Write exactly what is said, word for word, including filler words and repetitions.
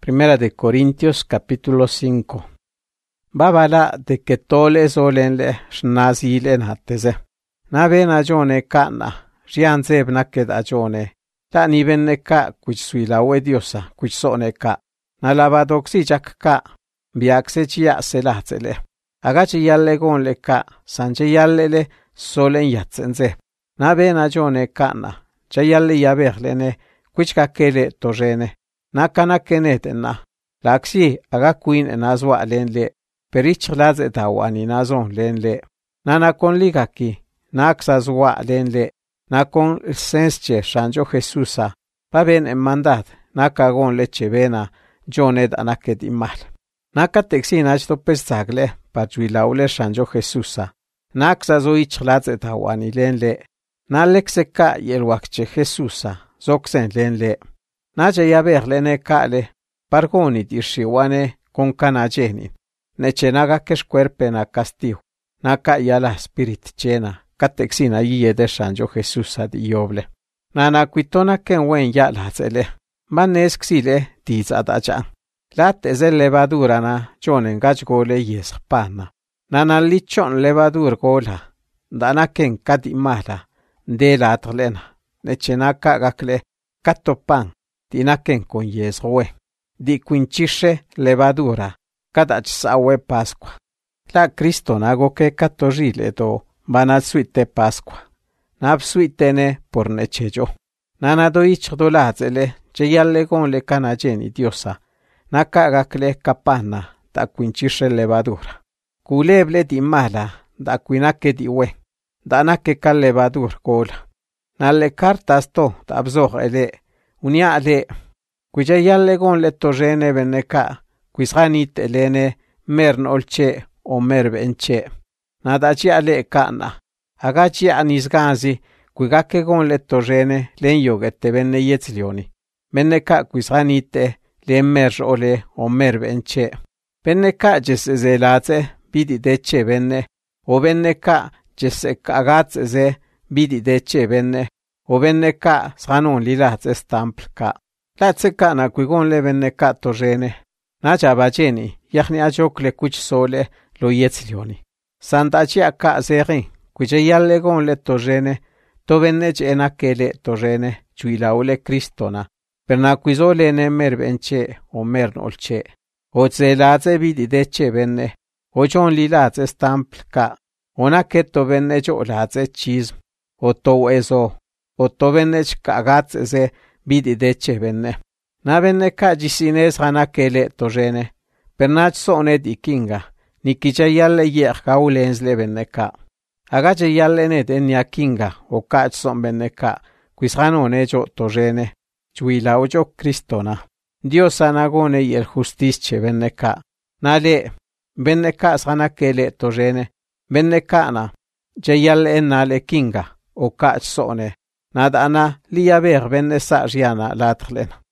Primera de Corintios capítulo cinco. Babala de que tole zolenle shnazile nateze. Na bena jone kana, rianzeb naked ajone. Ta ni benne ka kuch suila we diosa, kuch sone ka. Na lavadoxi jak ka, biakse chia selatzele. Agachi yalle gonle ka, sanche yallele solen yatsenze. Na bena jone kana, chayalle yaberlene, kuch kakele torrene. Nakana kenetena. Laxi aga queen en azwa lenle. Perich laze tawani nazon lenle. Nana con ligaki. Naxa zwa lenle. Nakon sensche shanjo Jesusa. Paben en mandad. Nakagon leche vena. Joned anaket imal. Naka texin achto pesagle. Pachuilaule shanjo Jesusa. Naxa zoich laze tawani lenle. Nalexeka yelwakche Jesusa. Zoxen lenle. Naja yaberlene kale, pargoni dirshiwane con canajeni. Nechenaga keshkuerpe na castigo. Naka yala spirit chena, katexina yiye de shanjo Jesús ad ioble. Nana quitona ken wen ya lazele. Manes xile tiz adaja. Lat es el levadura na jonen gachgole yes pana. Nana lichon levadur gola. Dana ken kadimala. De la atlena. Nechenaka gakle katopan. Tinaken con yeswe. Di quinchishe levadura. Kadach sawe Pascua. La Cristo nago que catorile do. Banat suite Pascua. Nab suitene por necheyo. Nanado ich dolazele. Cheyalle gon le canajeni diosa. Nakagakle kapana. Da quinchishe levadura. Culeble di mala. Da quinake di we. Danake cal levadur cola. Nalle cartas to. Tabzor ele. Unia le, cuya yalle gon le torrene veneka, quisranit elene, mern olche o merbenche. Nada chia le kana, agachi anisganzi, cuigake gon le torrene, len yogete venne yetzlioni. Veneka quisranite, len mer ole o merbenche. Veneka jes zelaze, bidi deche venne, o veneka jes agaz ze, bidi deche venne. O venneka sranon lilat estamplka. Latseka na kuigon le venneka torrene. Naja bajeni, yahni ajokle kuch sole lo yetzlioni. Santachia ka zerin, kuche yalle gon le torrene, to vennech enakele torrene, chuilaule kristona. Perna kuizole ne merbenche o mernolche. O zelatze bidi deche venne. O jon lilat estamplka. Ona keto venne jo latze chism. O to eso. O to vennech kagatz ze bidi deche venne. Na venne ka jisines hana kele torrene. Pernach sone di kinga. Ni kicha yalle yech kaulens le venne ka. Agache yalle ne denya kinga. O kach son venne ka. Quishano nejo torrene. Chuila ojo kristona. Dios anagone y el justice venne ka. Nale. Venne ka sana kele torrene. Venne ka na. Jayalle enale kinga. O kach sone. Nada ana liya ver venne sa riana latrlen.